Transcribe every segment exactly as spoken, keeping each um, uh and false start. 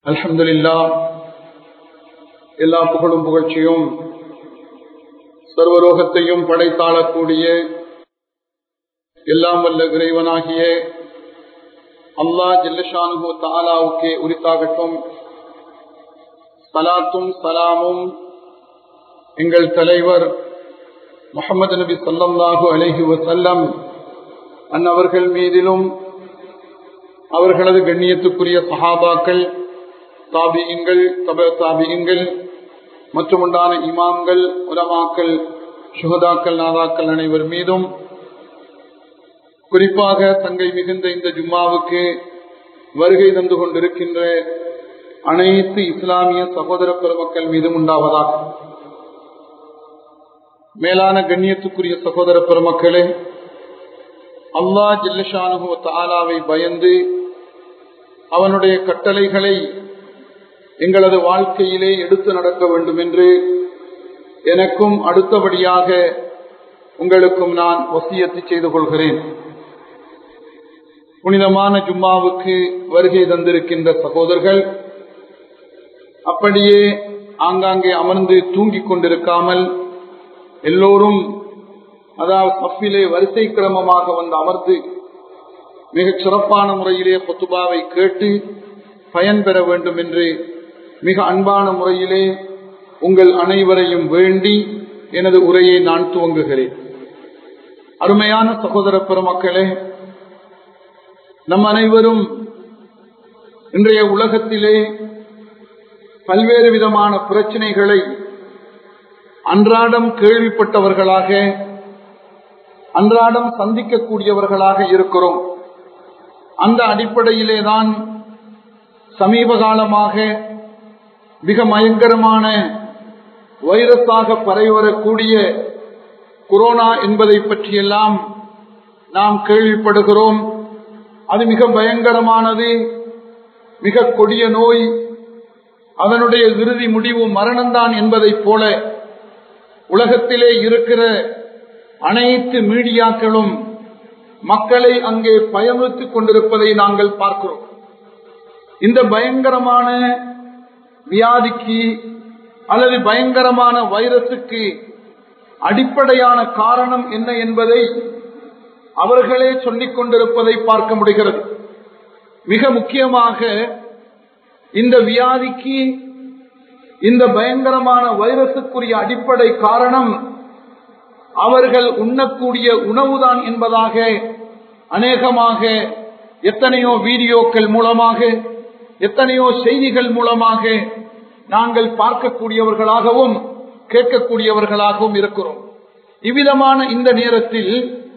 அல்ஹம்துலில்லாஹ், எல்லா புகழும் புகழ்ச்சியும் சர்வலோகத்தையும் படைத்தாளக்கூடிய எல்லாம் வல்ல இறைவனாகிய அல்லாஹ் ஜல்லஷானுஹு தஆலாவுக்கே உரித்தாகட்டும். ஸலாத்தும் ஸலாமும் எங்கள் தலைவர் முஹம்மது நபி ஸல்லல்லாஹு அலைஹி வஸல்லம் அன்னவர்கள் மீதிலும் அவர்களது கண்ணியத்துக்குரிய சஹாபாக்கள், தாபிஈன்கள், தப தாபிஈன்கள் மற்றும் உண்டான இமாம்கள், உலமாக்கள், சுஹதாக்கள், நாதாக்கள் அனைவர் மீதும், குறிப்பாக தங்கை மிகுந்த இந்த ஜும்மாவுக்கு வருகை தந்து கொண்டிருக்கின்ற அனைத்து இஸ்லாமிய சகோதர பெருமக்கள் மீதும் உண்டாவதாக. மேலான கண்ணியத்துக்குரிய சகோதர பெருமக்களே, அல்லாஹ் ஜல்லஷானுஹு தஆலாவை பயந்து அவனுடைய கட்டளைகளை எங்களது வாழ்க்கையிலே எடுத்து நடக்க வேண்டும் என்று எனக்கும் அடுத்தபடியாக உங்களுக்கும் நான் வசியத்து செய்து கொள்கிறேன். புனிதமான ஜும்மாவுக்கு வருகை தந்திருக்கின்ற சகோதரர்கள் அப்படியே ஆங்காங்கே அமர்ந்து தூங்கிக் கொண்டிருக்காமல் எல்லோரும் அதாவது சஃபிலே வரிசை கிரமமாக வந்து அமர்ந்து மிகச் சிறப்பான முறையிலே குத்துபாவை கேட்டு பயன்பெற வேண்டும் என்று மிக அன்பான முறையிலே உங்கள் அனைவரையும் வேண்டி எனது உரையை நான் துவங்குகிறேன். அருமையான சகோதர பெருமக்களே, நம் அனைவரும் இன்றைய உலகத்திலே பல்வேறு விதமான பிரச்சனைகளை அன்றாடம் கேள்விப்பட்டவர்களாக, அன்றாடம் சந்திக்கக்கூடியவர்களாக இருக்கிறோம். அந்த அடிப்படையிலே தான் சமீப காலமாக மிக பயங்கரமான வைரஸாக பரவிவரக்கூடிய கொரோனா என்பதை பற்றியெல்லாம் நாம் கேள்விப்படுகிறோம். அது மிக பயங்கரமானது, மிக கொடிய நோய், அதனுடைய இறுதி முடிவு மரணம்தான் என்பதைப் போல உலகத்திலே இருக்கிற அனைத்து மீடியாக்களும் மக்களை அங்கே பயமுறுத்திக் கொண்டிருப்பதை நாங்கள் பார்க்கிறோம். இந்த பயங்கரமான வியாதிக்கு அல்லது பயங்கரமான வைரசுக்கு அடிப்படையான காரணம் என்ன என்பதை அவர்களே சொல்லிக் கொண்டிருப்பதை பார்க்க முடிகிறது. மிக முக்கியமாக இந்த வியாதிக்கு, இந்த பயங்கரமான வைரசுக்குரிய அடிப்படை காரணம் அவர்கள் உண்ணக்கூடிய உணவுதான் என்பதாக அநேகமாக எத்தனையோ வீடியோக்கள் மூலமாக, எத்தனையோ செய்திகள் மூலமாக நாங்கள் பார்க்கக்கூடியவர்களாகவும் கேட்கக்கூடியவர்களாகவும் இருக்கிறோம். இவ்விதமான இந்த நேரத்தில்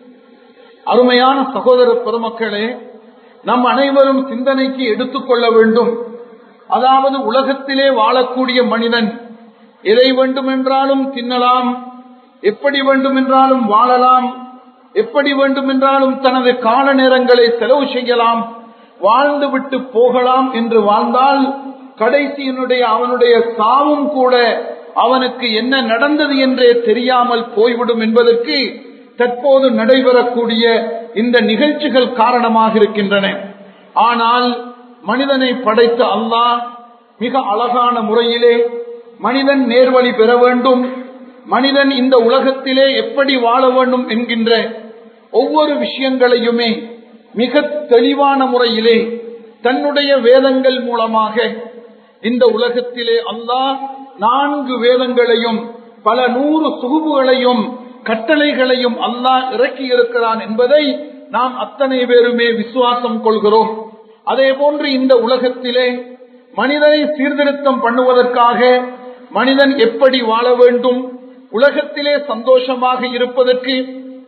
அருமையான சகோதர பெருமக்களே, நம் அனைவரும் சிந்தனைக்கு எடுத்துக்கொள்ள வேண்டும். அதாவது உலகத்திலே வாழக்கூடிய மனிதன் எதை வேண்டுமென்றாலும் தின்னலாம், எப்படி வேண்டுமென்றாலும் வாழலாம், எப்படி வேண்டுமென்றாலும் தனது கால நேரங்களை செலவு செய்யலாம், வாழ்ந்து விட்டு போகலாம் என்று வாழ்ந்தால் கடைசியினுடைய அவனுடைய சாவும் கூட அவனுக்கு என்ன நடந்தது என்றே தெரியாமல் போய்விடும் என்பதற்கு தற்போது நடைபெறக்கூடிய இந்த நிகழ்ச்சிகள் காரணமாக இருக்கின்றன. ஆனால் மனிதனை படைத்த அல்லாஹ் மிக அழகான முறையிலே மனிதன் நேர்வழி பெற வேண்டும், மனிதன் இந்த உலகத்திலே எப்படி வாழ வேண்டும் என்கின்ற ஒவ்வொரு விஷயங்களையுமே மிக தெளிவான முறையிலே தன்னுடைய வேதங்கள் மூலமாக இந்த உலகத்திலே அல்லாஹ் நான்கு வேதங்களையும் பல நூறு சுகுபுகளையும் கட்டளைகளையும் அல்லாஹ் இறக்கி இருக்கிறான் என்பதை நாம் அத்தனை பேருமே விசுவாசம் கொள்கிறோம். அதே போன்று இந்த உலகத்திலே மனிதனை சீர்திருத்தம் பண்ணுவதற்காக மனிதன் எப்படி வாழ வேண்டும், உலகத்திலே சந்தோஷமாக இருப்பதற்கு,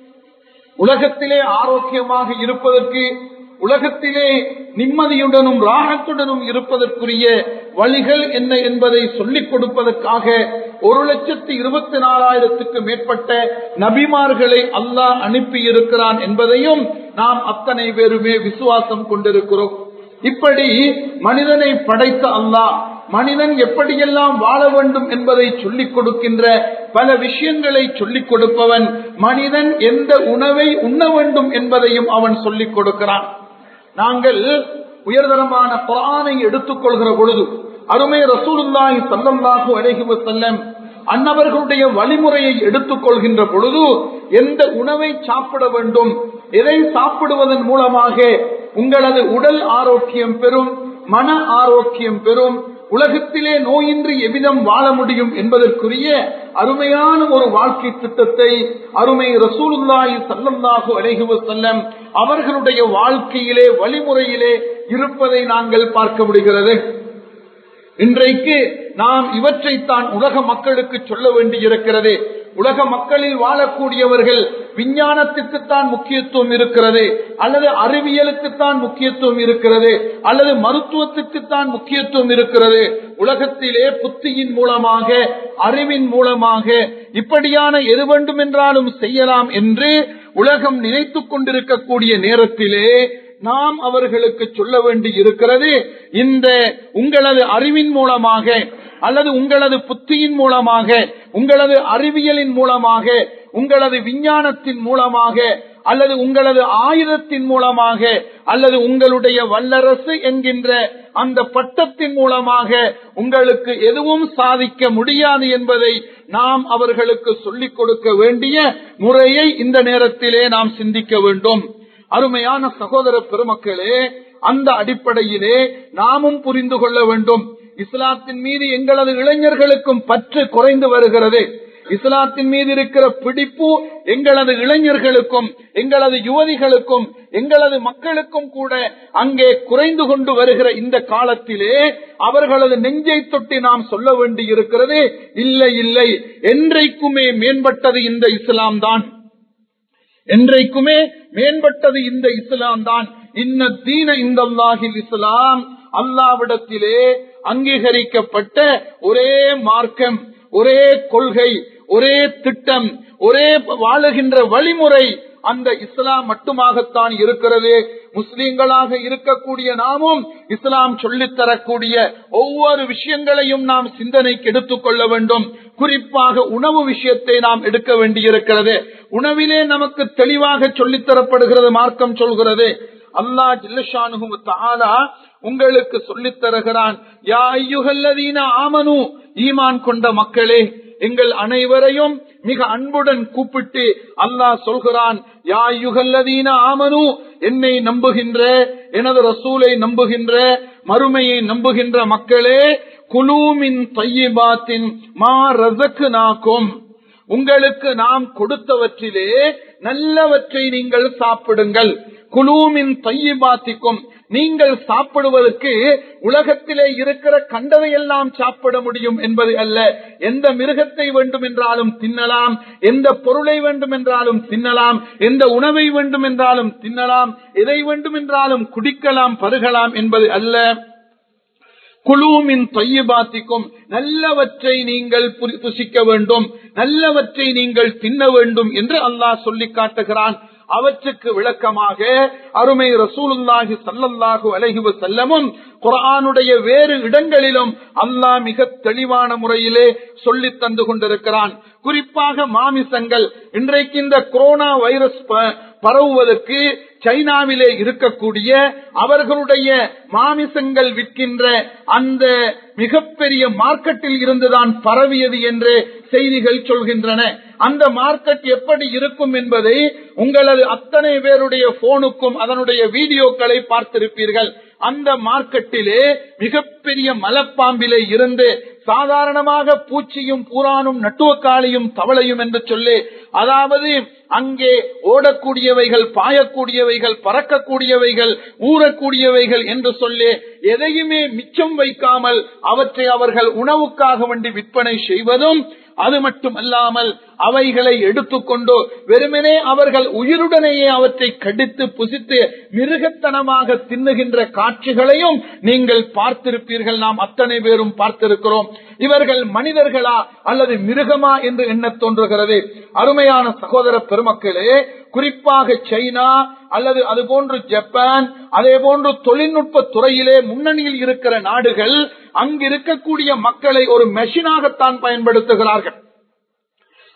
உலகத்திலே ஆரோக்கியமாக இருப்பதற்கு, உலகத்திலே நிம்மதியுடனும் ராகத்துடனும் இருப்பதற்குரிய வழிகள் என்ன என்பதை சொல்லிக் கொடுப்பதற்காக ஒரு லட்சத்தி இருபத்தி நாலாயிரத்துக்கு மேற்பட்ட நபிமார்களை அல்லாஹ் அனுப்பி இருக்கிறான் என்பதையும் நாம் அத்தனை பேருமே விசுவாசம் கொண்டிருக்கிறோம். இப்படி மனிதனை படைத்த அல்லாஹ் மனிதன் எப்படியெல்லாம் வாழ வேண்டும் என்பதை சொல்லிக் கொடுக்கின்ற பல விஷயங்களை சொல்லிக் கொடுப்பவன், மனிதன் எந்த உணவை உண்ண வேண்டும் என்பதையும் அவன் சொல்லிக் கொடுக்கிறான். நாங்கள் உயர்தரமான குர்ஆனை எடுத்துக்கொள்கிற பொழுது அருமை ரசூலுல்லாஹி ஸல்லல்லாஹு அலைஹி வஸல்லம் அன்னவர்களுடைய வழிமுறையை எடுத்துக்கொள்கின்ற பொழுது எந்த உணவை சாப்பிட வேண்டும், எதை சாப்பிடுவதன் மூலமாக உங்களது உடல் ஆரோக்கியம் பெறும், மன ஆரோக்கியம் பெறும், உலகத்திலே நோயின்றி எவ்விதம் வாழ முடியும் என்பதற்குரிய அருமையான ஒரு வாழ்க்கை திட்டத்தை அருமை ரசூலுல்லாஹி ஸல்லல்லாஹு அலைஹி வஸல்லம் அவர்களுடைய வாழ்க்கையிலே வழிமுறையிலே இருப்பதை நாங்கள் பார்க்க முடிகிறது. இன்றைக்கு நாம் இவற்றைத்தான் உலக மக்களுக்கு சொல்ல வேண்டி இருக்கிறது. உலக மக்களில் வாழக்கூடியவர்கள் விஞ்ஞானத்திற்குத்தான் முக்கியத்துவம் இருக்கிறது, அல்லது அறிவியலுக்குத்தான் முக்கியத்துவம் இருக்கிறது, அல்லது மருத்துவத்திற்குத்தான் முக்கியத்துவம் இருக்கிறது. உலகத்திலே புத்தியின் மூலமாக, அறிவின் மூலமாக இப்படியான எது வேண்டும் என்றாலும் செய்யலாம் என்று உலகம் நினைத்துக் கொண்டிருக்கக்கூடிய நேரத்திலே நாம் அவர்களுக்கு சொல்ல வேண்டி இருக்கிறது, இந்த உங்களது அறிவின் மூலமாக அல்லது உங்களது புத்தியின் மூலமாக, உங்களது அறிவியலின் மூலமாக, உங்களது விஞ்ஞானத்தின் மூலமாக, அல்லது உங்களது ஆயுதத்தின் மூலமாக, அல்லது உங்களுடைய வல்லரசு என்கின்ற அந்த பட்டத்தின் மூலமாக உங்களுக்கு எதுவும் சாதிக்க முடியாது என்பதை நாம் அவர்களுக்கு சொல்லிக் கொடுக்க வேண்டிய முறையை இந்த நேரத்திலே நாம் சிந்திக்க வேண்டும். அருமையான சகோதர பெருமக்களே, அந்த அடிப்படையிலே நாமும் புரிந்து கொள்ள வேண்டும். இஸ்லாத்தின் மீது எங்களது இளைஞர்களுக்கும் பற்று குறைந்து வருகிறது. இஸ்லாத்தின் மீது இருக்கிற பிடிப்பு எங்களது இளைஞர்களுக்கும், எங்களது யுவதிகளுக்கும், எங்களது மக்களுக்கும் கூட அங்கே குறைந்து கொண்டு வருகிற இந்த காலத்திலே அவர்களது நெஞ்சை தொட்டி நாம் சொல்ல வேண்டி இருக்கிறது, இல்லை இல்லை, என்றைக்குமே மேம்பட்டது இந்த இஸ்லாம் தான், என்றைக்குமே மேம்பட்டது இந்த இஸ்லாம் தான். இன்ன தீன இந்தல்லாஹில் இஸ்லாம், அல்லாஹ்விடத்திலே அங்கீகரிக்கப்பட்ட ஒரே மார்க்கம், ஒரே கொள்கை, ஒரே திட்டம், ஒரே வாழுகின்ற வழிமுறை அந்த இஸ்லாம் மட்டுமாகத்தான் இருக்கிறது. முஸ்லிம்களாக இருக்கக்கூடிய நாமும் இஸ்லாம் சொல்லித் தரக்கூடிய ஒவ்வொரு விஷயங்களையும் நாம் சிந்தனைக்கு எடுத்துக் கொள்ள வேண்டும். குறிப்பாக உணவு விஷயத்தை நாம் எடுக்க வேண்டியிருக்கிறது. உணவிலே நமக்கு தெளிவாக சொல்லித் தரப்படுகிறது, மார்க்கம் சொல்கிறது. அல்லாஹ் ஜல்ல ஷானுஹு வ தஆலா உங்களுக்கு சொல்லித் தருகிறான், யா அய்யுஹல்லதீன ஆமனு, ஈமான் கொண்ட மக்களே, எங்கள் அனைவரையும் மிக அன்புடன் கூப்பிட்டு அல்லாஹ் சொல்கிறான், யா அய்யுஹல்லதீன ஆமனு, என்னை நம்புகின்ற, எனது ரசூலை நம்புகின்ற, மறுமையை நம்புகின்ற மக்களே, குலூ மின் தய்யிபாத்தின் மா ரஸக்னாகும், உங்களுக்கு நாம் கொடுத்தவற்றிலே நல்லவற்றை நீங்கள் சாப்பிடுங்கள். குலூமின் தய்யிபாத்திக்கும், நீங்கள் சாப்பிடுவதற்கு உலகத்திலே இருக்கிற கண்டதையெல்லாம் சாப்பிட முடியும் என்பது அல்ல. எந்த மிருகத்தை வேண்டும் என்றாலும் தின்னலாம், எந்த பொருளை வேண்டும் என்றாலும் தின்னலாம், எந்த உணவை வேண்டும் என்றாலும் தின்னலாம், எதை வேண்டும் என்றாலும் குடிக்கலாம், பருகலாம் என்பது அல்ல. குலூமின் தய்யிபாத்திக்கும், நல்லவற்றை நீங்கள் புசிக்க வேண்டும், நல்லவற்றை நீங்கள் தின்ன வேண்டும் என்று அல்லாஹ் சொல்லி காட்டுகிறான். அவற்றுக்கு விளக்கமாக அருமை ரசூலுல்லாஹி ஸல்லல்லாஹு அலைஹி வஸல்லமும் குர்ஆனுடைய வேறு இடங்களிலும் அல்லாஹ் மிக தெளிவான முறையிலே சொல்லி தந்து கொண்டிருக்கிறான். குறிப்பாக மாமிசங்கள், இன்றைக்கு இந்த கொரோனா வைரஸ் பரவுவதற்கு சைனாவிலே இருக்கக்கூடிய அவர்களுடைய மாமிசங்கள் விற்கின்ற அந்த மிகப்பெரிய மார்க்கெட்டில் இருந்துதான் பரவியது என்று செய்திகள் சொல்கின்றன. அந்த மார்க்கெட் எப்படி இருக்கும் என்பதை உங்களது அத்தனை பேருடைய போனுக்கும் அதனுடைய வீடியோக்களை பார்த்திருப்பீர்கள். அந்த மார்க்கெட்டிலே மிகப்பெரிய மலைப்பாம்பிலே இருந்து சாதாரணமாக பூச்சியும் பூரானும் நட்டுவக்காளியும் தவளையும் என்று சொல்லி, அதாவது அங்கே ஓடக்கூடியவைகள், பாயக்கூடியவைகள், பறக்கக்கூடியவைகள், ஊறக்கூடியவைகள் என்று சொல்லி எதையுமே மிச்சம் வைக்காமல் அவற்றை அவர்கள் உணவுக்காக வேண்டி விற்பனை செய்வதும், அது மட்டுமல்லாமல் அவைகளை எடுத்துக்கொண்டு வெறுமனே அவர்கள் உயிருடனேயே அவற்றை கடித்து புசித்து மிருகத்தனமாக தின்னுகின்ற காட்சிகளையும் நீங்கள் பார்த்திருப்பீர்கள். நாம் அத்தனை பேரும் பார்த்திருக்கிறோம். இவர்கள் மனிதர்களா அல்லது மிருகமா என்று எண்ண தோன்றுகிறது. அருமையான சகோதர பெருமக்களே, குறிப்பாக சைனா அல்லது அது போன்று ஜப்பான், அதே போன்று தொழில்நுட்ப துறையிலே முன்னணியில் இருக்கிற நாடுகள் அங்கு இருக்கக்கூடிய மக்களை ஒரு மெஷினாகத்தான் பயன்படுத்துகிறார்கள்.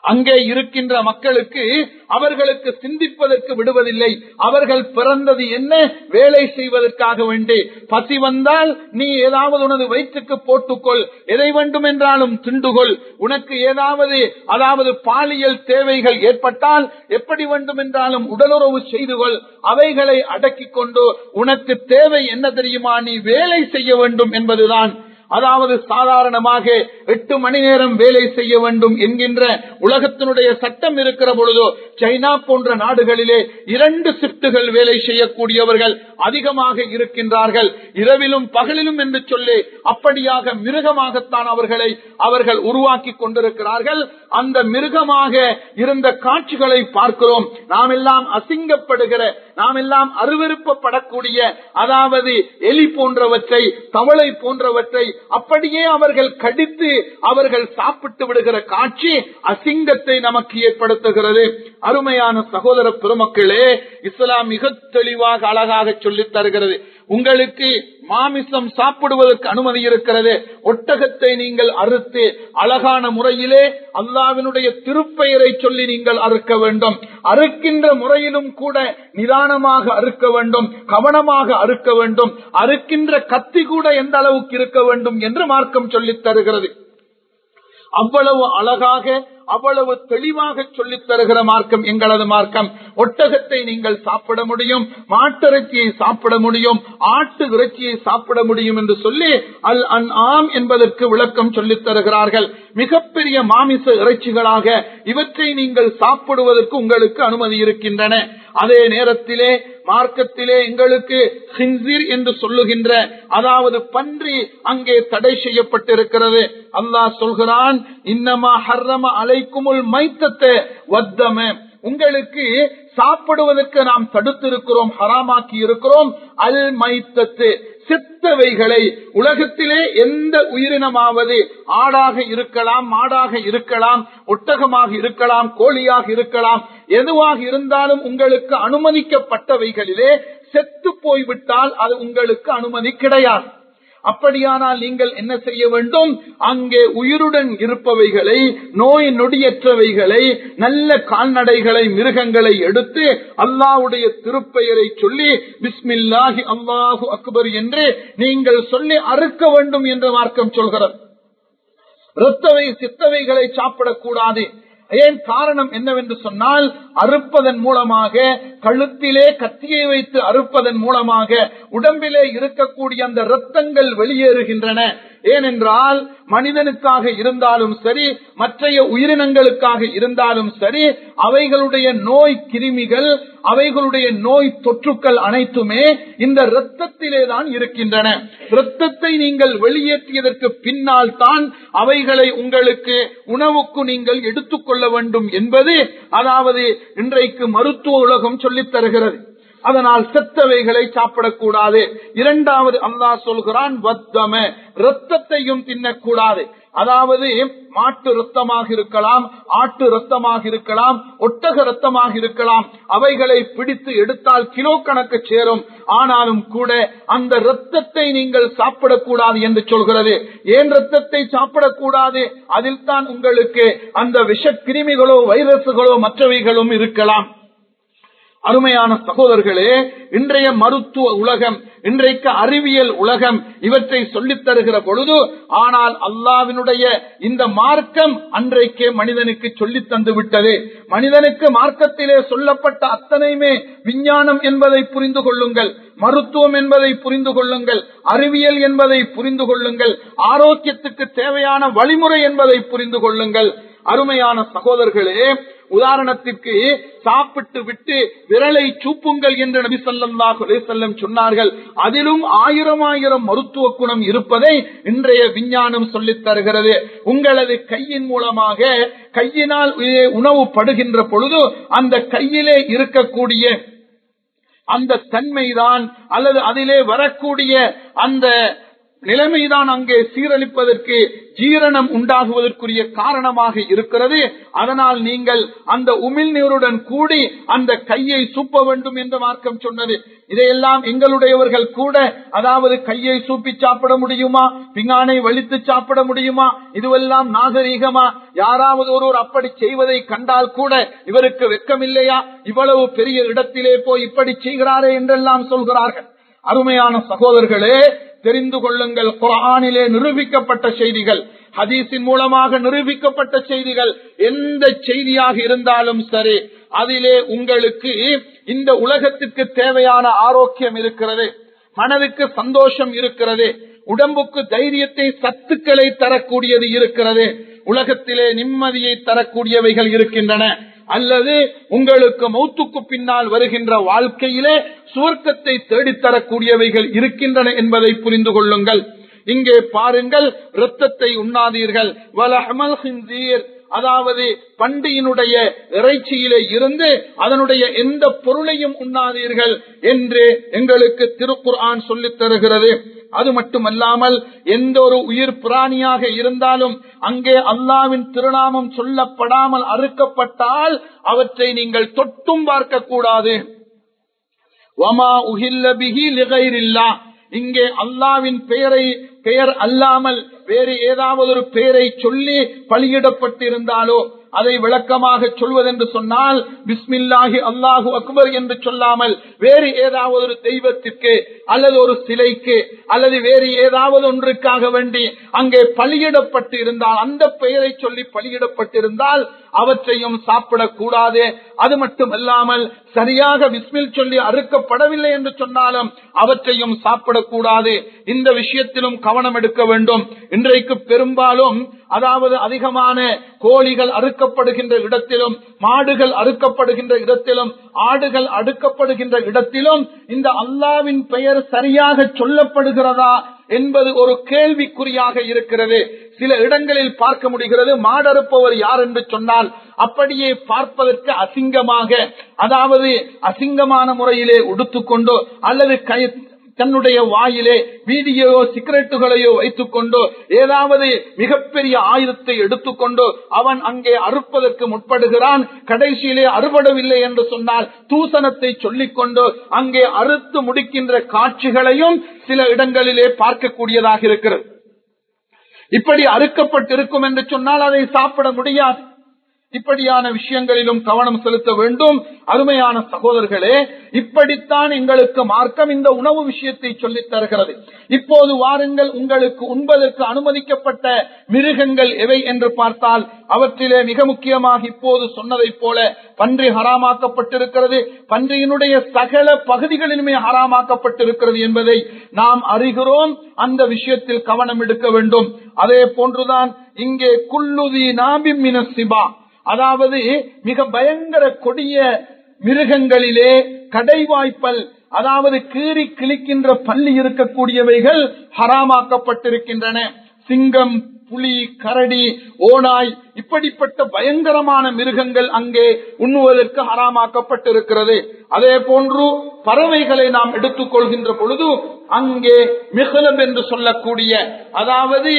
அங்கே இருக்கின்ற மக்களுக்கு அவர்களுக்கு சிந்திப்பதற்கு விடுவதில்லை. அவர்கள் பிறந்தது என்ன? வேலை செய்வதற்காக வேண்டி. பசி வந்தால் நீ ஏதாவது உனது வயிற்றுக்கு போட்டுக்கொள், எதை வேண்டும் என்றாலும் திண்டுகொள். உனக்கு ஏதாவது அதாவது பாலியல் தேவைகள் ஏற்பட்டால் எப்படி வேண்டும் என்றாலும் உடலுறவு செய்து கொள். அவைகளை அடக்கிக் கொண்டு உனக்கு தேவை என்ன தெரியுமா? நீ வேலை செய்ய வேண்டும் என்பதுதான். அதாவது சாதாரணமாக எட்டு மணி நேரம் வேலை செய்ய வேண்டும் என்கின்ற உலகத்தினுடைய சட்டம் இருக்கிற பொழுதோ சைனா போன்ற நாடுகளிலே இரண்டு ஷிப்டுகள் வேலை செய்யக்கூடியவர்கள் அதிகமாக இருக்கின்றார்கள். இரவிலும் பகலிலும் என்று சொல்லி அப்படியாக மிருகமாகத்தான் அவர்களை அவர்கள் உருவாக்கி கொண்டிருக்கிறார்கள். அந்த மிருகமாக இருந்த காட்சிகளை பார்க்கிறோம். நாம் எல்லாம் அசிங்கப்படுகிற, நாம் எல்லாம் அருவருப்பப்படக்கூடிய, அதாவது எலி போன்றவற்றை, தவளை போன்றவற்றை அப்படியே அவர்கள் கடித்து அவர்கள் சாப்பிட்டு விடுகிற காட்சி அசிங்கத்தை நமக்கு ஏற்படுத்துகிறது. அருமையான சகோதர பெருமக்களே, இஸ்லாம் மிக தெளிவாக அழகாக சொல்லித் தருகிறது. உங்களுக்கு மாமிசம் சாப்பிடுவதற்கு அனுமதி இருக்கிறது. ஒட்டகத்தை நீங்கள் அறுத்து அழகான முறையிலே அல்லாஹ்வினுடைய திருப்பெயரை சொல்லி நீங்கள் அறுக்க வேண்டும். அறுக்கின்ற முறையிலும் கூட நிதானமாக அறுக்க வேண்டும், கவனமாக அறுக்க வேண்டும். அறுக்கின்ற கத்தி கூட எந்த அளவுக்கு இருக்க வேண்டும் என்று மார்க்கம் சொல்லித் தருகிறது. அவ்வளவு அழகாக அவ்வளவு தெளிவாக சொல்லித் தருகிற மார்க்கம் எங்களது மார்க்கம். ஒட்டகத்தை நீங்கள் சாப்பிட முடியும், மாட்டிறைச்சியை சாப்பிட முடியும், ஆட்டு இறைச்சியை சாப்பிட முடியும் என்று சொல்லி அல் அன்ஆம் என்பதற்கு விளக்கம் சொல்லித் தருகிறார்கள். மிகப்பெரிய மாமிச இறைச்சிகளாக இவற்றை நீங்கள் சாப்பிடுவதற்கு உங்களுக்கு அனுமதி இருக்கின்றன. அதே நேரத்திலே மார்க்கத்திலே எங்களுக்கு ஹின்சீர் என்று சொல்லுகின்ற, அதாவது பன்றி அங்கே தடை செய்யப்பட்டிருக்கிறது. அல்லாஹ் சொல்கிறான், இன்னமா ஹர்ரம அலைக்குமுல் மைத்தத்தை வத்தம, உங்களுக்கு சாப்பிடுவதற்கு நாம் தடுத்திருக்கிறோம், ஹராமாக்கி இருக்கிறோம். அல் மைத்தத்து, செத்தவைகளை. உலகத்திலே எந்த உயிரினமாவது, ஆடாக இருக்கலாம், மாடாக இருக்கலாம், ஒட்டகமாக இருக்கலாம், கோழியாக இருக்கலாம், எதுவாக இருந்தாலும் உங்களுக்கு அனுமதிக்கப்பட்டவைகளிலே செத்து போய்விட்டால் அது உங்களுக்கு அனுமதி கிடையாது. அப்படியானால் நீங்கள் என்ன செய்ய வேண்டும்? அங்கே உயிருடன் இருப்பவைகளை, நோய் நொடியற்றவைகளை, நல்ல கால்நடைகளை, மிருகங்களை எடுத்து அல்லாஹ்வுடைய திருப்பெயரை சொல்லி பிஸ்மில்லாஹி அல்லாஹு அக்பர் என்று நீங்கள் சொல்லி அறுக்க வேண்டும் என்று மார்க்கம் சொல்கிறது. இரத்தவை சித்தவைகளை சாப்பிடக்கூடாது. ஏன்? காரணம் என்னவென்று சொன்னால், அறுப்பதன் மூலமாக, கழுத்திலே கத்தியை வைத்து அறுப்பதன் மூலமாக உடம்பிலே இருக்கக்கூடிய அந்த இரத்தங்கள் வெளியேறுகின்றன. ஏனென்றால் மனிதனுக்காக இருந்தாலும் சரி, மற்றைய உயிரினங்களுக்காக இருந்தாலும் சரி, அவைகளுடைய நோய் கிருமிகள், அவைகளுடைய நோய் தொற்றுக்கள் அனைத்துமே இந்த இரத்தத்திலே தான் இருக்கின்றன. இரத்தத்தை நீங்கள் வெளியேற்றியதற்கு பின்னால் தான் அவைகளை உங்களுக்கு உணவுக்கு நீங்கள் எடுத்துக்கொள்ள வேண்டும் என்பது, அதாவது இன்றைக்கு மருத்துவ உலகம் சொல்லித் தருகிறது. அதனால் செத்தவைகளை சாப்பிடக்கூடாது. இரண்டாவது அல்லாஹ் சொல்கிறான், வத்தம, இரத்தத்தையும் தின்னக்கூடாது. அதாவது மாட்டு இரத்தமாக இருக்கலாம், ஆட்டு இரத்தமாக இருக்கலாம், ஒட்டக இரத்தமாக இருக்கலாம். அவைகளை பிடித்து எடுத்தால் கிலோ கணக்கு சேரும். ஆனாலும் கூட அந்த இரத்தத்தை நீங்கள் சாப்பிடக்கூடாது என்று சொல்கிறது. ஏன் இரத்தத்தை சாப்பிடக்கூடாது? அதில் தான் உங்களுக்கு அந்த விஷக்கிருமிகளோ, வைரசுகளோ, மற்றவைகளும் இருக்கலாம். அருமையான சகோதரர்களே, இன்றைய மருத்துவ உலகம், இன்றைக்கு அறிவியல் உலகம் இவற்றை சொல்லித் தருகிற பொழுது, ஆனால் அல்லாஹ்வினுடைய இந்த மார்க்கம் அன்றைக்கே மனிதனுக்கு சொல்லித் தந்து விட்டது. மனிதனுக்கு மார்க்கத்திலே சொல்லப்பட்ட அத்தனையுமே விஞ்ஞானம் என்பதை புரிந்து கொள்ளுங்கள், மருத்துவம் என்பதை புரிந்து கொள்ளுங்கள், அறிவியல் என்பதை புரிந்து கொள்ளுங்கள், ஆரோக்கியத்துக்கு தேவையான வழிமுறை என்பதை புரிந்து கொள்ளுங்கள். அருமையான சகோதரர்களே, உதாரணத்திற்கு சாப்பிட்டு விட்டு விரலை சூப்புங்கள் என்று நபி ஸல்லல்லாஹு அலைஹி வஸல்லம் சொன்னார்கள். அதிலும் ஆயிரம் ஆயிரம் மருத்துவ குணம் இருப்பதை இன்றைய விஞ்ஞானம் சொல்லித் தருகிறது. உங்களது கையின் மூலமாக, கையினால் உணவு படுகின்ற பொழுது அந்த கையிலே இருக்கக்கூடிய அந்த தன்மைதான், அல்லது அதிலே வரக்கூடிய அந்த நிலைமைதான் அங்கே சீரழிப்பதற்கு, ஜீரணம் உண்டாகுவதற்குரிய காரணமாக இருக்கிறது. அதனால் நீங்கள் அந்த உமிழ்நீருடன் கூடி அந்த கையை சூப்ப வேண்டும் என்று மார்க்கம் சொன்னது. இதையெல்லாம் எங்களுடையவர்கள் கூட, அதாவது கையை சூப்பி சாப்பிட முடியுமா, பிங்கானை வலித்து சாப்பிட முடியுமா, இதுவெல்லாம் நாகரீகமா? யாராவது ஒருவர் அப்படி செய்வதை கண்டால் கூட இவருக்கு வெட்கமில்லையா, இவ்வளவு பெரிய இடத்திலே போய் இப்படி செய்கிறாரே என்றெல்லாம் சொல்கிறார்கள். அருமையான சகோதரர்களே, தெரிந்து கொள்ளுங்கள், குர்ஆனிலே நிரூபிக்கப்பட்ட செய்திகள், ஹதீஸின் மூலமாக நிரூபிக்கப்பட்ட செய்திகள், எந்த செய்தியாக இருந்தாலும் சரி, அதிலே உங்களுக்கு இந்த உலகத்திற்கு தேவையான ஆரோக்கியம் இருக்கிறது, மனதுக்கு சந்தோஷம் இருக்கிறது, உடம்புக்கு தைரியத்தை, சத்துக்களை தரக்கூடியது இருக்கிறது, உலகத்திலே நிம்மதியை தரக்கூடியவைகள் இருக்கின்றன, அல்லது உங்களுக்கு மௌத்துக்கு பின்னால் வருகின்ற வாழ்க்கையிலே சுவர்க்கத்தை தேடித்தரக்கூடியவைகள் இருக்கின்றன என்பதை புரிந்து கொள்ளுங்கள். இங்கே பாருங்கள், இரத்தத்தை உண்ணாதீர்கள், வலஹமல் ஹின்ஸீர், அதாவது பண்டியினுடைய இறைச்சியிலே இருந்து அதனுடைய எந்த பொருளையும் உண்ணாதீர்கள் என்று எங்களுக்கு திருக்குர்ஆன் சொல்லித் தருகிறது. அது மட்டுமல்லாமல் எந்த ஒரு உயிர் பிராணியாக இருந்தாலும் அங்கே அல்லாஹ்வின் திருநாமம் சொல்லப்படாமல் அறுக்கப்பட்டால் அவற்றை நீங்கள் தொட்டும் பார்க்க கூடாது. வமா உஹில்ல பிஹி லிகைரில்லாஹ், இங்கே அல்லாஹ்வின் பெயரை பெயர் அல்லாமல் வேறு ஏதாவது ஒரு பெயரை சொல்லி பலியிடப்பட்டிருந்தாலோ அதை விளக்கமாக சொல்வதென்று சொன்னால் பிஸ்மில்லாஹி அல்லாஹு அக்பர் என்று சொல்லாமல் வேறு ஏதாவது ஒரு தெய்வத்திற்கு அல்லது ஒரு சிலைக்கு அல்லது வேறு ஏதாவது ஒன்றுக்காக வேண்டி அங்கே பலியிடப்பட்டு இருந்தால், அந்த பெயரை சொல்லி பலியிடப்பட்டிருந்தால் அவற்றையும் சாப்பிடக்கூடாது. அது மட்டுமல்லாமல் சரியாக பிஸ்மில் சொல்லி அறுக்கப்படவில்லை என்று சொன்னாலும் அவற்றையும் சாப்பிடக்கூடாது. இந்த விஷயத்திலும் கவனம் எடுக்க வேண்டும். இன்றைக்கு பெரும்பாலும், அதாவது அதிகமான கோழிகள் அறுக்கப்படுகின்ற இடத்திலும், மாடுகள் அறுக்கப்படுகின்ற இடத்திலும், ஆடுகள் அடுக்கப்படுகின்ற இடத்திலும் இந்த அல்லாஹ்வின் பெயர் சரியாக சொல்லப்படுகிறதா என்பது ஒரு கேள்விக்குறியாக இருக்கிறது. சில இடங்களில் பார்க்க முடிகிறது, மாடறுப்பவர் யார் என்று சொன்னால் அப்படியே பார்ப்பதற்கு அசிங்கமாக, அதாவது அசிங்கமான முறையிலே உடுத்துக்கொண்டோ அல்லது கை தன்னுடைய வாயிலே வீடியோ சிகரெட்டுகளையோ வைத்துக் கொண்டோ ஏதாவது மிகப்பெரிய ஆயுதத்தை எடுத்துக்கொண்டோ அவன் அங்கே அறுப்பதற்கு முற்படுகிறான். கடைசியிலே அறுபடவில்லை என்று சொன்னால் தூசணத்தை சொல்லிக் கொண்டு அங்கே அறுத்து முடிக்கின்ற காட்சிகளையும் சில இடங்களிலே பார்க்கக்கூடியதாக இருக்கிறது. இப்படி அறுக்கப்பட்டிருக்கும் என்று சொன்னால் அதை சாப்பிட முடியாது. இப்படியான விஷயங்களிலும் கவனம் செலுத்த வேண்டும். அருமையான சகோதரர்களே, இப்படித்தான் எங்களுக்கு மார்க்கம் இந்த உணவு விஷயத்தை சொல்லித் தருகிறது. இப்போது வாருங்கள், உங்களுக்கு உண்பதற்கு அனுமதிக்கப்பட்ட மிருகங்கள் எவை என்று பார்த்தால் அவற்றிலே மிக முக்கியமாக இப்போது சொன்னதை போல பன்றி ஹராமாக்கப்பட்டிருக்கிறது. பன்றியினுடைய சகல பகுதிகளிலுமே ஹராமாக்கப்பட்டிருக்கிறது என்பதை நாம் அறிகிறோம். அந்த விஷயத்தில் கவனம் எடுக்க வேண்டும். அதே போன்றுதான் இங்கே குல்லுதி நாபி மினசிபா, அதாவது மிக பயங்கர கொடிய மிருகங்களிலே கடைவாய்ப்பல், அதாவது கீறி கிழிக்கின்ற பள்ளி இருக்கக்கூடியவைகள் ஹராமாக்கப்பட்டிருக்கின்றன. சிங்கம், புலி, கரடி, ஓநாய், இப்படிப்பட்ட பயங்கரமான மிருகங்கள் அங்கே உண்ணுவதற்கு ஹராமாக்கப்பட்டிருக்கிறது. அதே போன்று பறவைகளை நாம் எடுத்துக் கொள்கின்ற பொழுது அங்கே மிஹ்லப் என்று சொல்லக்கூடிய, அதாவது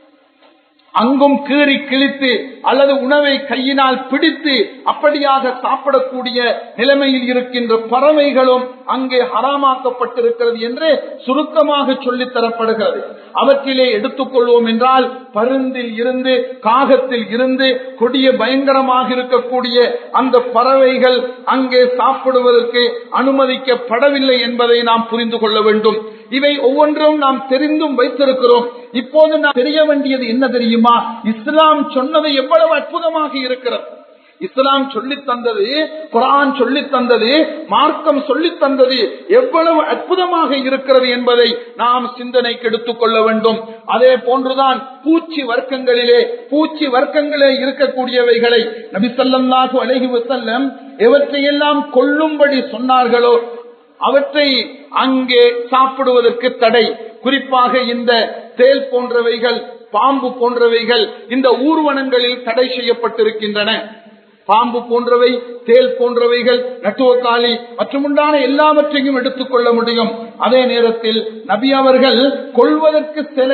அங்கும் கீறி கிழித்து அல்லது உணவை கையினால் பிடித்து அப்படியாக சாப்பிடக்கூடிய நிலைமையில் இருக்கின்ற பறவைகளும் அங்கே ஹராமாக்கப்பட்டிருக்கிறது என்று சுருக்கமாக சொல்லித் தரப்படுகிறது. அவற்றிலே எடுத்துக்கொள்வோம் என்றால் பருந்தில் இருந்து, காகத்தில் இருந்து, கொடிய பயங்கரமாக இருக்கக்கூடிய அந்த பறவைகள் அங்கே சாப்பிடுவதற்கு அனுமதிக்கப்படவில்லை என்பதை நாம் புரிந்து கொள்ள வேண்டும். இவை ஒவ்வொன்றும் நாம் தெரிந்தும் வைத்திருக்கிறோம். இப்போது நாம் தெரிய வேண்டியது என்ன தெரியுமா? இஸ்லாம் சொன்னது எவ்வளவு அற்புதமாக இருக்கிறது. இஸ்லாம் சொல்லித் தந்தது, குர்ஆன் சொல்லித் தந்தது, மார்க்கம் சொல்லித் தந்தது எவ்வளவு அற்புதமாக இருக்கிறது என்பதை நாம் சிந்தனைக்கு எடுத்துக் கொள்ள வேண்டும். அதே போன்றுதான் பூச்சி வர்க்கங்களிலே பூச்சி வர்க்கங்களே இருக்கக்கூடியவைகளை நபி ஸல்லல்லாஹு அலைஹி வஸல்லம் எவற்றையெல்லாம் கொல்லும்படி சொன்னார்களோ அவற்றை அங்கே சாப்பிடுவதற்கு தடை. குறிப்பாக இந்த தேல் போன்றவைகள், பாம்பு போன்றவைகள் இந்த ஊர்வனங்களில் தடை செய்யப்பட்டிருக்கின்றன. பாம்பு போன்றவை, தேல் போன்றவைகள், நட்டுவக்காலி மற்றும் உண்டான எல்லாவற்றையும் எடுத்துக் கொள்ள முடியும். அதே நேரத்தில் நபி அவர்கள் கொள்வதற்கு சில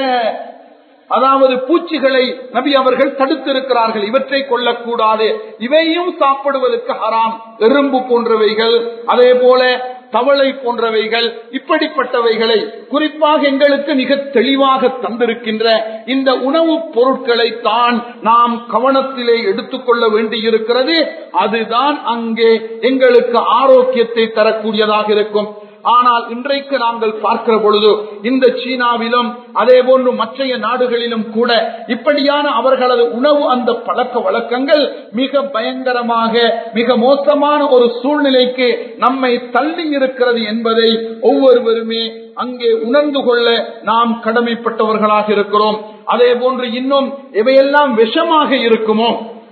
அதாவது பூச்சிகளை நபி அவர்கள் தடுத்திருக்கிறார்கள். இவற்றை கொள்ளக்கூடாது, இவையும் சாப்பிடுவதற்கு ஹராம். எறும்பு போன்றவைகள், அதே போல தவளை போன்றவைகள், இப்படிப்பட்டவைகளை குறிப்பாக எங்களுக்கு மிக தெளிவாக தந்திருக்கின்ற இந்த உணவுப் பொருட்களை தான் நாம் கவனத்திலே எடுத்துக்கொள்ள வேண்டியிருக்கிறது. அதுதான் அங்கே எங்களுக்கு ஆரோக்கியத்தை தரக்கூடியதாக இருக்கும். ஆனால் இன்றைக்கு நாங்கள் பார்க்கிற பொழுது இந்த சீனாவிலும் அதே போன்று மற்ற நாடுகளிலும் கூட இப்படியான அவர்களது உணவு அந்த பழக்க வழக்கங்கள் மிக பயங்கரமாக மிக மோசமான ஒரு சூழ்நிலைக்கு நம்மை தள்ளி இருக்கிறது என்பதை ஒவ்வொருவருமே அங்கே உணர்ந்து கொள்ள நாம் கடமைப்பட்டவர்களாக இருக்கிறோம். அதே போன்று இன்னும் எவையெல்லாம் விஷமாக இருக்குமோ,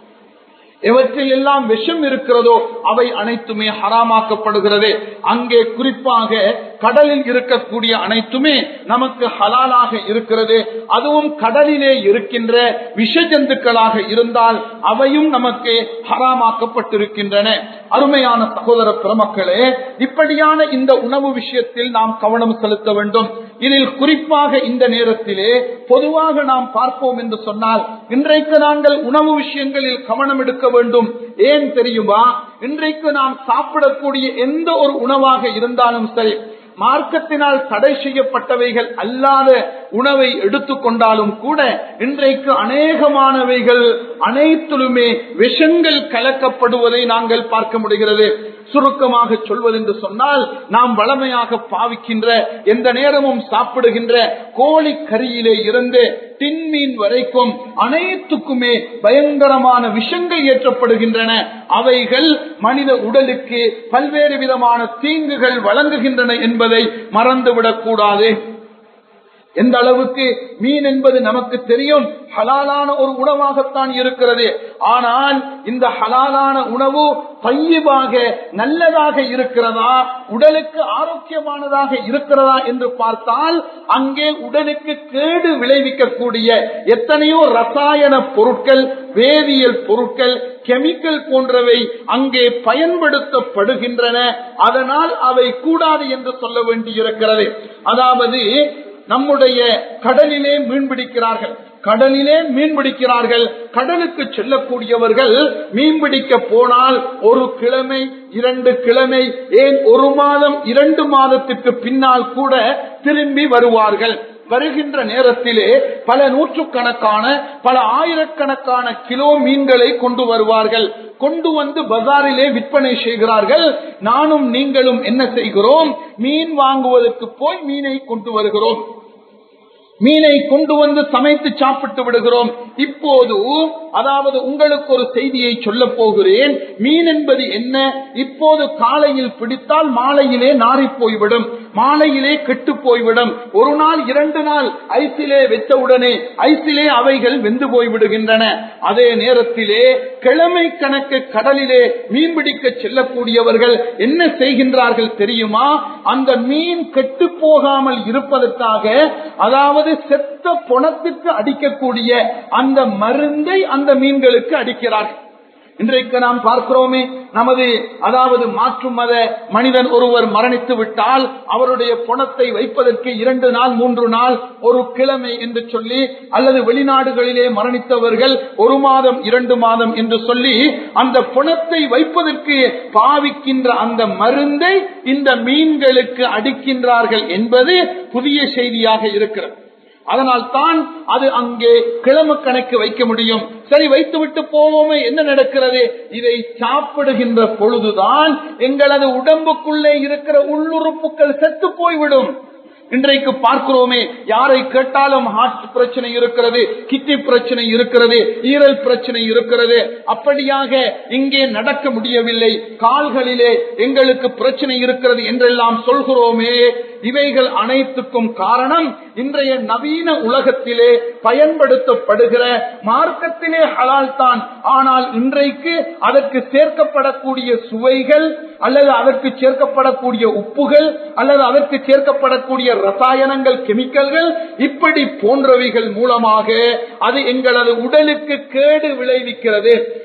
எவற்றில் எல்லாம் விஷம் இருக்கிறதோ அவை அனைத்துமே ஹராமாக்கப்படுகிறது. அங்கே குறிப்பாக கடலில் இருக்கக்கூடிய அனைத்துமே நமக்கு ஹலாலாக இருக்கிறது. அதுவும் கடலிலே இருக்கின்ற விஷ ஜந்துக்களாக இருந்தால் அவையும் நமக்கு ஹராமாக்கப்பட்டிருக்கின்றன. அருமையான சகோதர பெருமக்களே, இப்படியான இந்த உணவு விஷயத்தில் நாம் கவனம் செலுத்த வேண்டும். இதில் குறிப்பாக இந்த நேரத்திலே பொதுவாக நாம் பார்ப்போம் என்று சொன்னால், இன்றைக்கு நாங்கள் உணவு விஷயங்களில் கவனம் எடுக்க வேண்டும். ஏன் தெரியுமா? இன்றைக்கு நாம் சாப்பிடக்கூடிய எந்த ஒரு உணவாக இருந்தாலும் சரி, மார்க்கத்தினால் தடை செய்யப்பட்டவைகள் அல்லாத உணவை எடுத்துக்கொண்டாலும் கூட இன்றைக்கு அநேகமானவைகள் அனைத்திலுமே விஷங்கள் கலக்கப்படுவதை நாங்கள் பார்க்க முடிகிறது. சுருக்கமாக சொல்வதென்று சொன்னால், நாம் வளமையாக பாவிக்கின்ற எந்த நேரமும் சாப்பிடுகின்ற கோழி கறியிலே இருந்து தின்மீன் வரைக்கும் அனைத்துக்குமே பயங்கரமான விஷங்கள் ஏற்றப்படுகின்றன. அவைகள் மனித உடலுக்கு பல்வேறு விதமான தீங்குகள் வழங்குகின்றன என்பதை மறந்துவிடக் கூடாது. எந்த அளவுக்கு மீன் என்பது நமக்கு தெரியும், ஹலாலான ஒரு உணவாகத்தான் இருக்கிறது. ஆனால் இந்த ஹலாலான உணவு பையவாக நல்லதாக இருக்கிறதா, உடலுக்கு ஆரோக்கியமானதாக இருக்கிறதா என்று பார்த்தால் அங்கே உடலுக்கு கேடு விளைவிக்கக்கூடிய எத்தனையோ ரசாயன பொருட்கள், வேதியியல் பொருட்கள், கெமிக்கல் போன்றவை அங்கே பயன்படுத்தப்படுகின்றன. அதனால் அவை கூடாது என்று சொல்ல வேண்டியிருக்கிறது. அதாவது நம்முடைய கடலிலே மீன் பிடிக்கிறார்கள், கடலிலே மீன் பிடிக்கிறார்கள் கடலுக்கு செல்லக்கூடியவர்கள் மீன் பிடிக்க போனால் ஒரு கிழமை, இரண்டு கிழமை, ஏன் ஒரு மாதம், இரண்டு மாதத்திற்கு பின்னால் கூட திரும்பி வருவார்கள். வருகின்ற நேரத்திலே பல நூற்றுக்கணக்கான பல ஆயிரக்கணக்கான கிலோ மீன்களை கொண்டு வருவார்கள். கொண்டு வந்து பஜாரிலே விற்பனை செய்கிறார்கள். நானும் நீங்களும் என்ன செய்கிறோம்? மீன் வாங்குவதற்கு போய் மீனை கொண்டு வருகிறோம், மீனை கொண்டு வந்து சமைத்து சாப்பிட்டு விடுகிறோம். இப்போது அதாவது உங்களுக்கு ஒரு செய்தியை சொல்ல போகிறேன். மீன் என்பது என்ன? இப்போது காலையில் பிடித்தால் மாலையிலே நாறி போய்விடும், மாலையிலே கெட்டு போய்விடும். ஒரு நாள் இரண்டு நாள் ஐசிலே வைத்தவுடனே ஐசிலே அவைகள் வெந்து போய்விடுகின்றன. அதே நேரத்திலே கிழமை கணக்கு கடலிலே மீன் பிடிக்க செல்லக்கூடியவர்கள் என்ன செய்கின்றார்கள் தெரியுமா? அந்த மீன் கெட்டு போகாமல் இருப்பதற்காக, அதாவது செத்த பொணத்துக்கு அடிக்கக்கூடிய அந்த மருந்தை அந்த மீன்களுக்கு அடிக்கிறார்கள். இன்றைக்கு நாம் பார்க்கிறோமே, நமது அதாவது மாற்று மத மனிதன் ஒருவர் மரணித்து விட்டால் அவருடைய பொணத்தை வைப்பதற்கு இரண்டு நாள், மூன்று நாள், ஒரு கிழமை என்று சொல்லி, அல்லது வெளிநாடுகளிலே மரணித்தவர்கள் ஒரு மாதம், இரண்டு மாதம் என்று சொல்லி அந்த பொணத்தை வைப்பதற்கு பாவிக்கின்ற அந்த மருந்தை இந்த மீன்களுக்கு அடிக்கின்றார்கள் என்பது புதிய செய்தியாக இருக்கிறது. அதனால் தான் அது அங்கே கிழமை கணக்கு வைக்க முடியும். சரி, வைத்துவிட்டு போவோமே, என்ன நடக்கிறது? இதை சாப்பிடுகின்ற பொழுதுதான் எங்களது உடம்புக்குள்ளே இருக்கிற உள்ளுறுப்புகள் செத்து போய்விடும். இன்றைக்கு பார்க்கிறோமே, யாரை கேட்டாலும் ஹார்ட் பிரச்சனை இருக்கிறது, கிட்னி பிரச்சனை இருக்கிறது, ஈரல் பிரச்சனை இருக்கிறது. அப்படியாக இங்கே நடக்க முடியவில்லை, கால்களிலே எங்களுக்கு பிரச்சனை இருக்கிறது என்றெல்லாம் சொல்கிறோமே. இவைகள் அனைத்துக்கும் காரணம் இன்றைய நவீன உலகத்திலே பயன்படுத்தப்படுகிற மார்க்கத்திலே ஹலால் தான். ஆனால் இன்றைக்கு அதற்கு சேர்க்கப்படக்கூடிய சுவைகள், அல்லது அதற்கு சேர்க்கப்படக்கூடிய உப்புகள், அல்லது அதற்கு சேர்க்கப்படக்கூடிய ரசாயனங்கள், கெமிக்கல்கள், இப்படி போன்றவைகள் மூலமாக அது எங்களது உடலுக்கு கேடு விளைவிக்கிறது.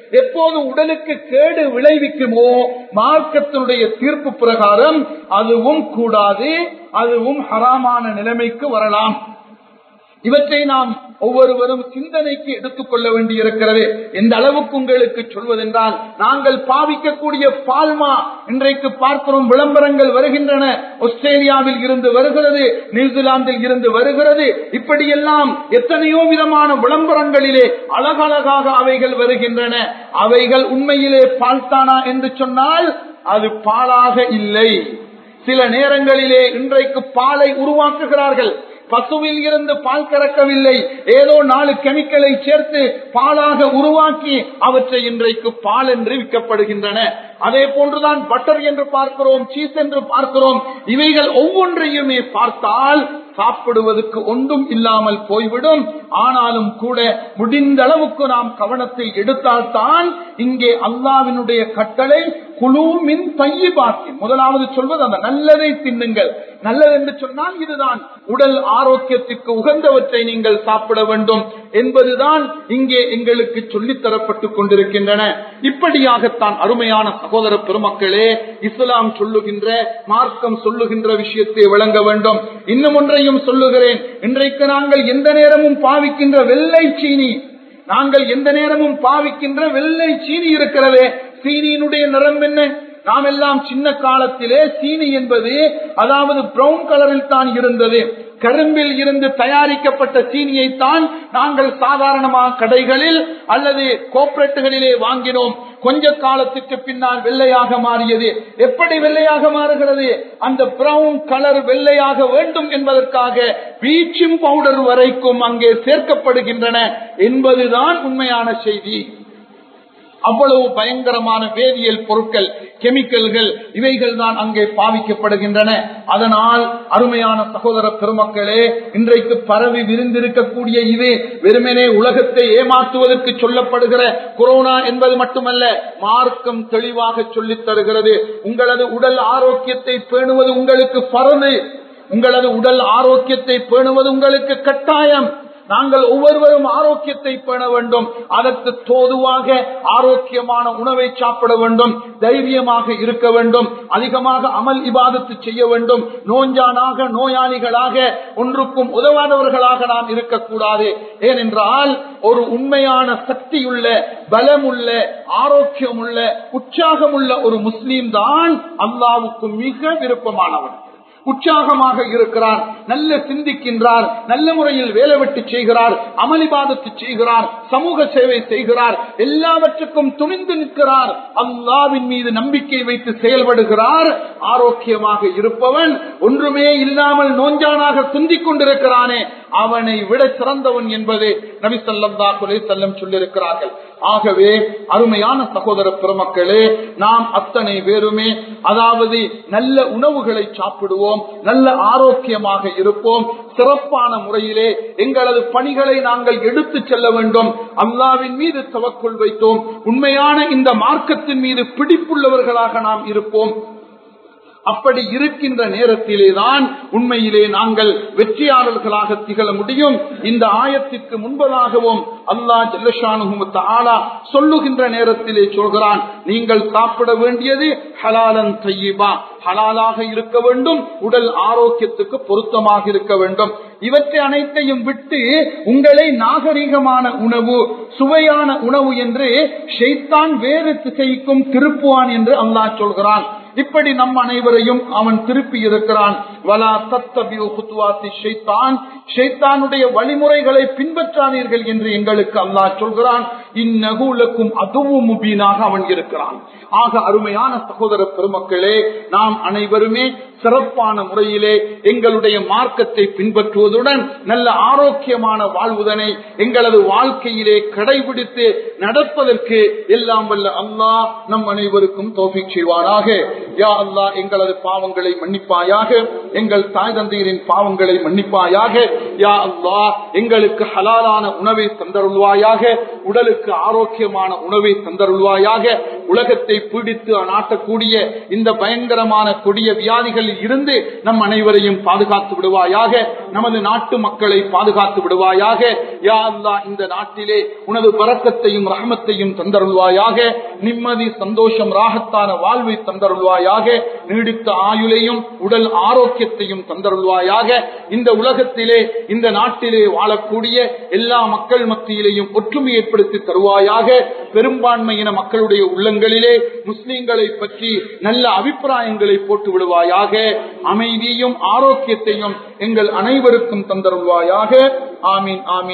எப்போது உடலுக்கு கேடு விளைவிக்குமோ மார்க்கத்தினுடைய தீர்ப்பு பிரகாரம் அதுவும் கூடாது, அதுவும் ஹராமான நிலைமைக்கு வரலாம். இவற்றை நாம் ஒவ்வொருவரும் சிந்தனைக்கு எடுத்துக் கொள்ள வேண்டியிருக்கிறது. எந்த அளவுக்கு உங்களுக்கு சொல்வதென்றால், நாங்கள் பாவிக்கக்கூடிய பால்மா இன்றைக்கு பார்க்கிறோம், விளம்பரங்கள் வருகின்றன. ஆஸ்திரேலியாவில் இருந்து வருகிறது, நியூசிலாந்தில் இருந்து வருகிறது. இப்படியெல்லாம் எத்தனையோ விதமான விளம்பரங்களிலே அழகழகாக அவைகள் வருகின்றன. அவைகள் உண்மையிலே பால்தானா என்று சொன்னால் அது பாலாக இல்லை. சில நேரங்களிலே இன்றைக்கு பாலை உருவாக்குகிறார்கள். பசுவில் இருந்து பால் கறக்கவில்லை, ஏதோ நாலு கெமிக்கலை சேர்த்து பாலாக உருவாக்கி அவற்றை இன்றைக்கு பால் என்று விற்கப்படுகின்றன. அதே போன்றுதான் பட்டர் என்று பார்க்கிறோம், சீஸ் என்று பார்க்கிறோம். இவைகள் ஒவ்வொன்றையுமே பார்த்தால் சாப்பிடுவதற்கு ஒன்றும் இல்லாமல் போய்விடும். ஆனாலும் கூட முடிந்த அளவுக்கு நாம் கவனத்தை எடுத்தால்தான் இங்கே அல்லாஹ்வினுடைய கட்டளை குலூ மின் தய்யிபாத்தி, முதலாவது சொல்வது அந்த நல்லதை தின்னுங்கள். நல்லது என்று சொன்னால் இதுதான், உடல் ஆரோக்கியத்திற்கு உகந்தவற்றை நீங்கள் சாப்பிட வேண்டும் என்பதுதான் இங்கே எங்களுக்கு சொல்லித் தரப்பட்டுக் கொண்டிருக்கின்றன. இப்படியாகத்தான் அருமையான சகோதர பெருமக்களே, இஸ்லாம் சொல்லுகின்ற, மார்க்கம் சொல்லுகின்ற விஷயத்தை விளங்க வேண்டும். இன்னும் ஒன்றையும் சொல்லுகிறேன். இன்றைக்கு நாங்கள் எந்த நேரமும் பாவிக்கின்ற வெள்ளை சீனி, நாங்கள் எந்த நேரமும் பாவிக்கின்ற வெள்ளை சீனி இருக்கிறதே, சீனியினுடைய நிறம் என்ன? நாம் எல்லாம் சின்ன காலத்திலே சீனி என்பது அதாவது பிரவுன் கலரில் தான் இருந்தது. கரும்பில் இருந்து தயாரிக்கப்பட்ட சீனியை தான் நாங்கள் சாதாரணமாக கடைகளில் அல்லது கோஆபரேட்டுகளிலே வாங்கினோம். கொஞ்ச காலத்துக்கு பின்னால் வெள்ளையாக மாறியது. எப்படி வெள்ளையாக மாறுகிறது? அந்த பிரவுன் கலர் வெள்ளையாக வேண்டும் என்பதற்காக ப்ளீச்சிங் பவுடர் வரைக்கும் அங்கே சேர்க்கப்படுகின்றன என்பதுதான் உண்மையான செய்தி. அவ்வளவு பயங்கரமான வேதியியல் பொருட்கள், கெமிக்கல்கள், இவைகள் தான் அங்கே பாவிக்கப்படுகின்றன. அதனால் அருமையான சகோதர பெருமக்களே, இன்றைக்கு பரவி விரிந்திருக்கக்கூடிய இது வெறுமனே உலகத்தை ஏமாற்றுவதற்கு சொல்லப்படுகிற கொரோனா என்பது மட்டுமல்ல, மார்க்கம் தெளிவாக சொல்லித் தருகிறது. உங்களது உடல் ஆரோக்கியத்தை பேணுவது உங்களுக்கு ஃபர்து, உங்களது உடல் ஆரோக்கியத்தை பேணுவது உங்களுக்கு கட்டாயம். நாங்கள் ஒவ்வொருவரும் ஆரோக்கியத்தை பேண வேண்டும். அதற்கு தோதுவாக ஆரோக்கியமான உணவை சாப்பிட வேண்டும், தைரியமாக இருக்க வேண்டும், அதிகமாக அமல் இபாதத்து செய்ய வேண்டும். நோஞ்சானாக நோயாளிகளாக ஒன்றுக்கும் உதவாதவர்களாக நாம் இருக்கக்கூடாது. ஏனென்றால் ஒரு உண்மையான சக்தியுள்ள, பலமுள்ள, ஆரோக்கியமுள்ள, உற்சாகமுள்ள ஒரு முஸ்லீம் தான் அல்லாஹ்வுக்கு மிக விருப்பமானவன். உற்சாகமாக இருக்கிறார், நல்ல சிந்திக்கின்றார், நல்ல முறையில் வேலை வெட்டி செய்கிறார், அமளிபாதத்து செய்கிறார், சமூக சேவை செய்கிறார், எல்லாவற்றுக்கும் துணிந்து நிற்கிறார், அல்லாஹ்வின் மீது நம்பிக்கை வைத்து செயல்படுகிறார். ஆரோக்கியமாக இருப்பவன், ஒன்றுமே இல்லாமல் நோஞ்சானாக சிந்திக் கொண்டிருக்கிறானே, அவனை விட சிறந்தவன் என்பது நபி ஸல்லல்லாஹு அலைஹி வஸல்லம் சொல்லியிருக்கிறார்கள். ஆகவே அருமையான சகோதர பெருமக்களே, நாம் அத்தனை பேருமே அதாவது நல்ல உணவுகளை சாப்பிடுவோம், நல்ல ஆரோக்கியமாக இருப்போம், சிறப்பான முறையிலே எங்களது பணிகளை நாங்கள் எடுத்து செல்ல வேண்டும். அல்லாஹ்வின் மீது தவக்குல் வைத்தோம், உண்மையான இந்த மார்க்கத்தின் மீது பிடிப்புள்ளவர்களாக நாம் இருப்போம். அப்படி இருக்கின்ற நேரத்திலேதான் உண்மையிலே நாங்கள் வெற்றியாளர்களாக திகழ முடியும். இந்த ஆயத்திற்கு முன்பதாகவும் அல்லாஹ் ஜல்லஷானுஹு வ தஆலா சொல்லுகின்ற நேரத்திலே சொல்கிறான், நீங்கள் சாப்பிட வேண்டியது ஹலாலன் தய்யிபா, ஹலாலாக இருக்க வேண்டும், உடல் ஆரோக்கியத்துக்கு பொருத்தமாக இருக்க வேண்டும். இவற்றை அனைத்தையும் விட்டு உங்களை நாகரிகமான உணவு, சுவையான உணவு என்று ஷைத்தான் வேறு திசைக்கும் திருப்புவான் என்று அல்லாஹ் சொல்கிறான். இப்படி நம் அனைவரையும் அவன் திருப்பி இருக்கிறான். வலா தத்தபிஉ குதுவாத்தி ஷைத்தான், ஷைத்தானுடைய வழிமுறைகளை பின்பற்றாதீர்கள் என்று எங்களுக்கு அல்லாஹ் சொல்கிறான். இன்னஹு லக்கும் அதுவும் முபீனாக அவன் இருக்கிறான். ஆக அருமையான சகோதர பெருமக்களே, நாம் அனைவருமே சிறப்பான முறையிலே எங்களுடைய மார்க்கத்தை பின்பற்றுவதுடன் நல்ல ஆரோக்கியமான வாழ்வுதனை எங்களது வாழ்க்கையிலே கடைபிடித்து நடப்பதற்கு எல்லாம் வல்ல அல்லாஹ் நம் அனைவருக்கும் தௌஃபீக் செய்வானாக. யா அல்லாஹ், எங்களது பாவங்களை மன்னிப்பாயாக, எங்கள் தாய் தந்தையரின் பாவங்களை மன்னிப்பாயாக. யா அல்லாஹ், எங்களுக்கு ஹலாலான உணவை தந்தருள்வாயாக, உடலுக்கு ஆரோக்கியமான உணவை தந்தருள்வாயாக. உலகத்தை பீடித்து நாட்டக்கூடிய இந்த பயங்கரமான கொடிய வியாதிகளில் இருந்து நம் அனைவரையும் பாதுகாத்து விடுவாயாக. நமது நாட்டு மக்களை பாதுகாத்து விடுவாயாக. யா அல்லாஹ், இந்த நாட்டிலே உனது பரக்கத்தையும் ரஹமத்தையும் தந்தருள்வாயாக. நிம்மதி, சந்தோஷம், ராகத்தான வாழ்வை தந்தருள்வாயாக. நீடித்த ஆயுளையும் உடல் ஆரோக்கியத்தையும் தந்தருள்வாயாக. இந்த உலகத்திலே, இந்த நாட்டிலே வாழக்கூடிய எல்லா மக்கள் மத்தியிலேயும் ஒற்றுமை ஏற்படுத்தி தருவாயாக. பெரும்பான்மையின மக்களுடைய உள்ளங்களிலே முஸ்லிம்களை பற்றி நல்ல அபிப்பிராயங்களை போட்டு விடுவாயாக. அமைதியும் ஆரோக்கியத்தையும் எங்கள் அனைவருக்கும் தந்தருள்வாயாக. ஆமீன், ஆமீன்.